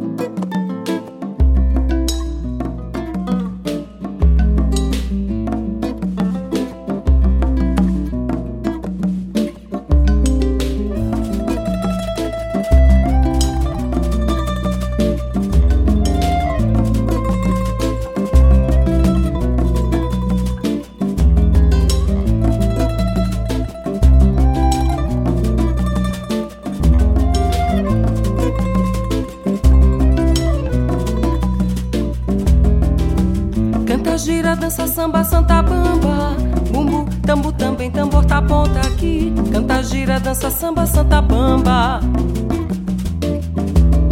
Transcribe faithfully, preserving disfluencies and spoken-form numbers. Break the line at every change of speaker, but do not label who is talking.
Gira, dança, samba, santa bamba. Bumbo, tambo também, tambor tá ponta aqui. Canta, gira, dança, samba, santa bamba.